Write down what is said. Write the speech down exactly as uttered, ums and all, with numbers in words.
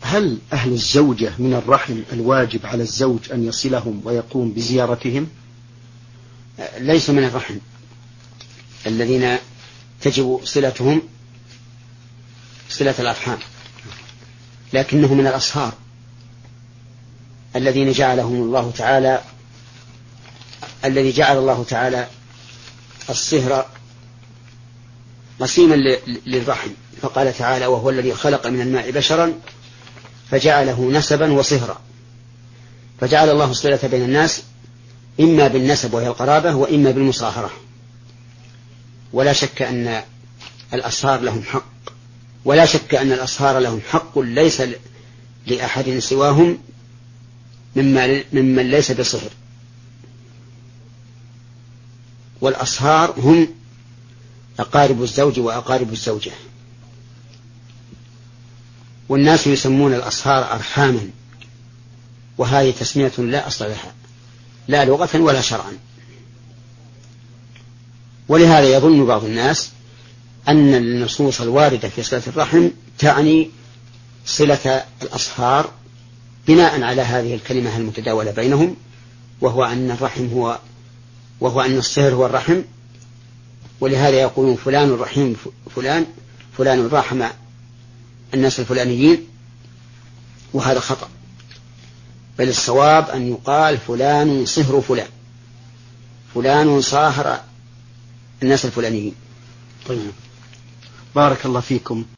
هل أهل الزوجة من الرحم الواجب على الزوج أن يصلهم ويقوم بزيارتهم؟ ليس من الرحم الذين تجب صلتهم صلة الأرحام، لكنه من الأصهار الذين جعلهم الله تعالى الذي جعل الله تعالى الصهر قسيما للرحم، فقال تعالى: وهو الذي خلق من الماء بشرا فجعله نسبا وصهرا. فجعل الله الصلة بين الناس إما بالنسب وهي القرابة، وإما بالمصاهرة. ولا شك أن الأصهار لهم حق، ولا شك أن الأصهار لهم حق ليس لأحد سواهم ممن ليس بصهر. والأصهار هم أقارب الزوج وأقارب الزوجة، والناس يسمون الأصهار أرحاما، وهذه تسمية لا أصل لها لا لغة ولا شرعا. ولهذا يظن بعض الناس أن النصوص الواردة في صلة الرحم تعني صلة الأصهار بناء على هذه الكلمة المتداولة بينهم، وهو أن الرحم هو وهو أن الصهر هو الرحم. ولهذا يقولون فلان الرحيم فلان فلان رحم الناس الفلانيين، وهذا خطأ، بل الصواب أن يقال فلان صهر فلان، فلان صاهر الناس الفلانيين. طيب، بارك الله فيكم.